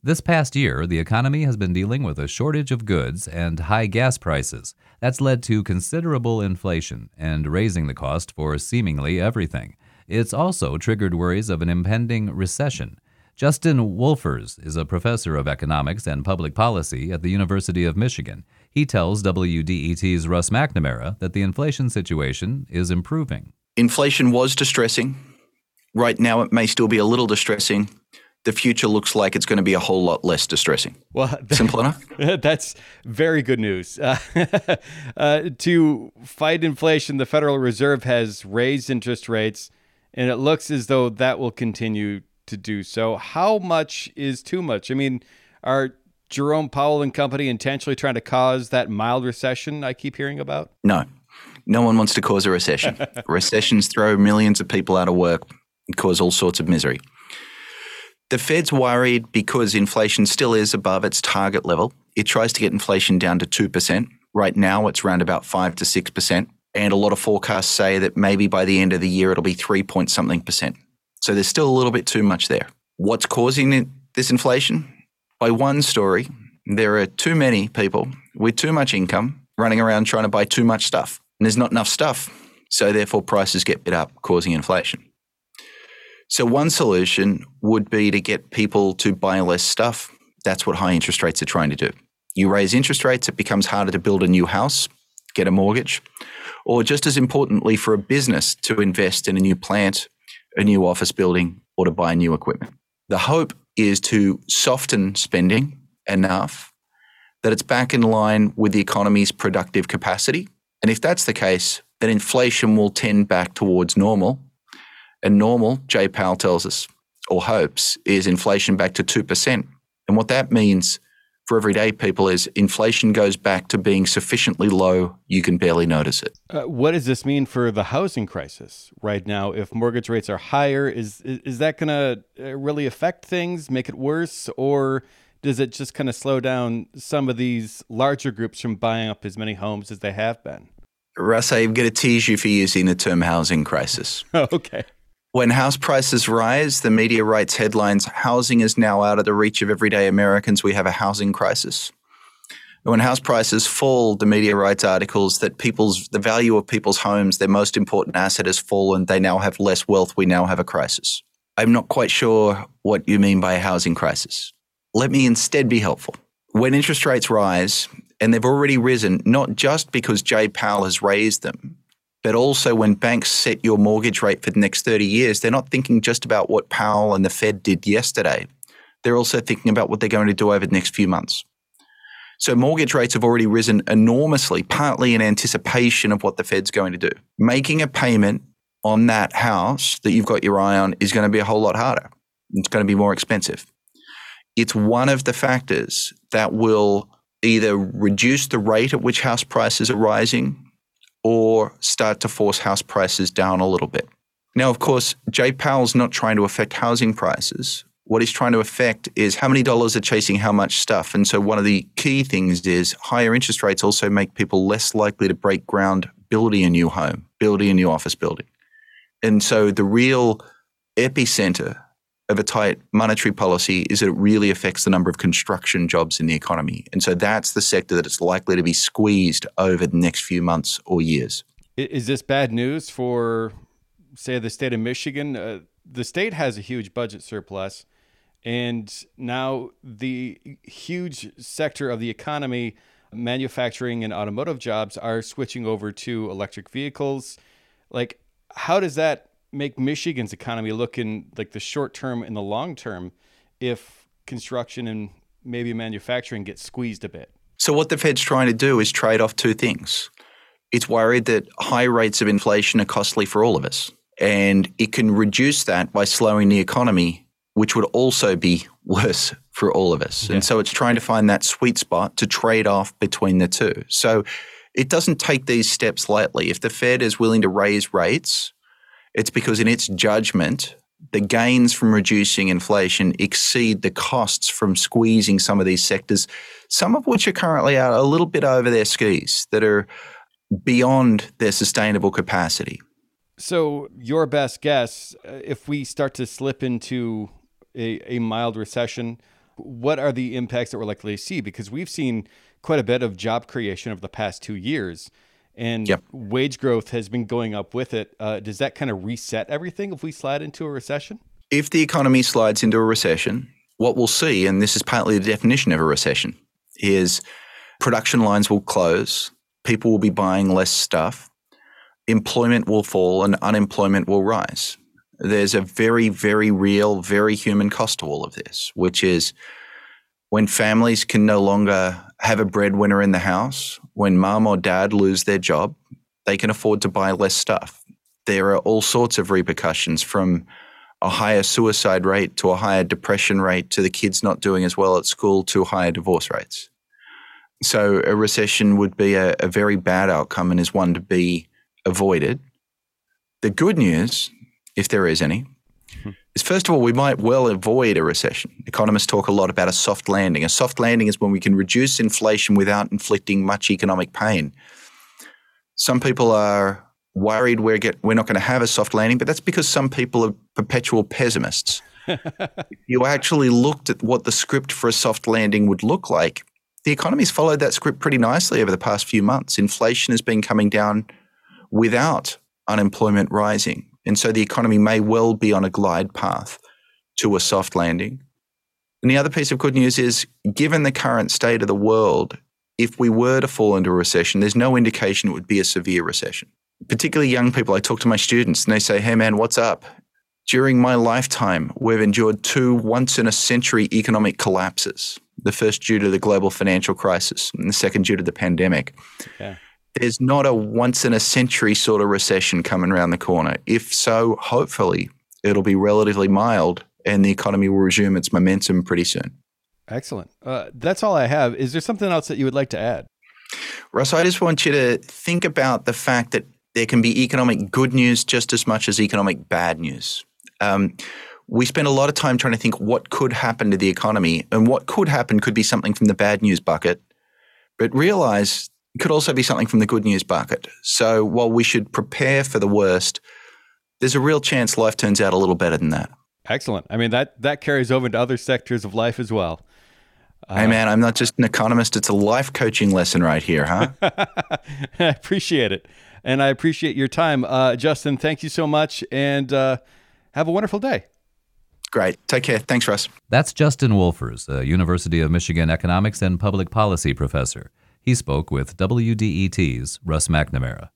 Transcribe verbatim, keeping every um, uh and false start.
This past year, the economy has been dealing with a shortage of goods and high gas prices. That's led to considerable inflation and raising the cost for seemingly everything. It's also triggered worries of an impending recession. Justin Wolfers is a professor of economics and public policy at the University of Michigan. He tells W D E T's Russ McNamara that the inflation situation is improving. Inflation was distressing. Right now, it may still be a little distressing. The future looks like it's going to be a whole lot less distressing. Well, that, simple enough. That's very good news. Uh, uh, to fight inflation, the Federal Reserve has raised interest rates, and it looks as though that will continue to do so. How much is too much? I mean, are Jerome Powell and company intentionally trying to cause that mild recession I keep hearing about? No. No one wants to cause a recession. Recessions throw millions of people out of work and cause all sorts of misery. The Fed's worried because inflation still is above its target level. It tries to get inflation down to two percent. Right now, it's around about five to six percent. And a lot of forecasts say that maybe by the end of the year, it'll be three point something percent. So there's still a little bit too much there. What's causing it, this inflation? By one story, there are too many people with too much income running around trying to buy too much stuff. And there's not enough stuff. So therefore, prices get bid up, causing inflation. So one solution would be to get people to buy less stuff. That's what high interest rates are trying to do. You raise interest rates, it becomes harder to build a new house, get a mortgage, or just as importantly for a business to invest in a new plant, a new office building, or to buy new equipment. The hope is to soften spending enough that it's back in line with the economy's productive capacity. And if that's the case, then inflation will tend back towards normal. And normal, Jay Powell tells us, or hopes, is inflation back to two percent. And what that means for everyday people is inflation goes back to being sufficiently low, you can barely notice it. Uh, what does this mean for the housing crisis right now? If mortgage rates are higher, is is, is that going to really affect things, make it worse, or does it just kind of slow down some of these larger groups from buying up as many homes as they have been? Russ, I'm going to tease you for using the term housing crisis. Oh, okay. When house prices rise, the media writes headlines, housing is now out of the reach of everyday Americans, we have a housing crisis. When house prices fall, the media writes articles that people's the value of people's homes, their most important asset, has fallen, they now have less wealth, we now have a crisis. I'm not quite sure what you mean by a housing crisis. Let me instead be helpful. When interest rates rise, and they've already risen, not just because Jay Powell has raised them, but also when banks set your mortgage rate for the next thirty years, they're not thinking just about what Powell and the Fed did yesterday. They're also thinking about what they're going to do over the next few months. So mortgage rates have already risen enormously, partly in anticipation of what the Fed's going to do. Making a payment on that house that you've got your eye on is going to be a whole lot harder. It's going to be more expensive. It's one of the factors that will either reduce the rate at which house prices are rising or start to force house prices down a little bit. Now, of course, Jay Powell's not trying to affect housing prices. What he's trying to affect is how many dollars are chasing how much stuff. And so one of the key things is higher interest rates also make people less likely to break ground building a new home, building a new office building. And so the real epicenter of a tight monetary policy is that it really affects the number of construction jobs in the economy. And so that's the sector that is likely to be squeezed over the next few months or years. Is this bad news for, say, the state of Michigan? Uh, the state has a huge budget surplus, and now the huge sector of the economy, manufacturing and automotive jobs, are switching over to electric vehicles. Like, how does that make Michigan's economy look in like the short term and the long term if construction and maybe manufacturing gets squeezed a bit? So what the Fed's trying to do is trade off two things. It's worried that high rates of inflation are costly for all of us, and it can reduce that by slowing the economy, which would also be worse for all of us. Yeah. And so it's trying to find that sweet spot to trade off between the two. So it doesn't take these steps lightly. If the Fed is willing to raise rates, it's because in its judgment, the gains from reducing inflation exceed the costs from squeezing some of these sectors, some of which are currently out a little bit over their skis, that are beyond their sustainable capacity. So your best guess, if we start to slip into a, a mild recession, what are the impacts that we're likely to see? Because we've seen quite a bit of job creation over the past two years, and Yep. wage growth has been going up with it. Uh, does that kind of reset everything if we slide into a recession? If the economy slides into a recession, what we'll see, and this is partly the definition of a recession, is production lines will close, people will be buying less stuff, employment will fall, and unemployment will rise. There's a very, very real, very human cost to all of this, which is when families can no longer have a breadwinner in the house, when mom or dad lose their job, they can afford to buy less stuff. There are all sorts of repercussions, from a higher suicide rate to a higher depression rate to the kids not doing as well at school to higher divorce rates. So a recession would be a, a very bad outcome and is one to be avoided. The good news, if there is any, mm-hmm. is first of all, we might well avoid a recession. Economists talk a lot about a soft landing. A soft landing is when we can reduce inflation without inflicting much economic pain. Some people are worried we're, get, we're not going to have a soft landing, but that's because some people are perpetual pessimists. If you actually looked at what the script for a soft landing would look like, the economy's followed that script pretty nicely over the past few months. Inflation has been coming down without unemployment rising. And so the economy may well be on a glide path to a soft landing. And the other piece of good news is, given the current state of the world, if we were to fall into a recession, there's no indication it would be a severe recession. Particularly young people, I talk to my students and they say, hey man, what's up? During my lifetime, we've endured two once-in-a-century economic collapses. The first due to the global financial crisis and the second due to the pandemic. Yeah. There's not a once-in-a-century sort of recession coming around the corner. If so, hopefully it'll be relatively mild and the economy will resume its momentum pretty soon. Excellent. Uh, that's all I have. Is there something else that you would like to add? Russ, I just want you to think about the fact that there can be economic good news just as much as economic bad news. Um, we spend a lot of time trying to think what could happen to the economy, and what could happen could be something from the bad news bucket, but realize it could also be something from the good news bucket. So while we should prepare for the worst, there's a real chance life turns out a little better than that. Excellent. I mean, that, that carries over into other sectors of life as well. Uh, hey man, I'm not just an economist. It's a life coaching lesson right here, huh? I appreciate it. And I appreciate your time. Uh, Justin, thank you so much, and uh, have a wonderful day. Great. Take care. Thanks, Russ. That's Justin Wolfers, a University of Michigan economics and public policy professor. He spoke with W D E T's Russ McNamara.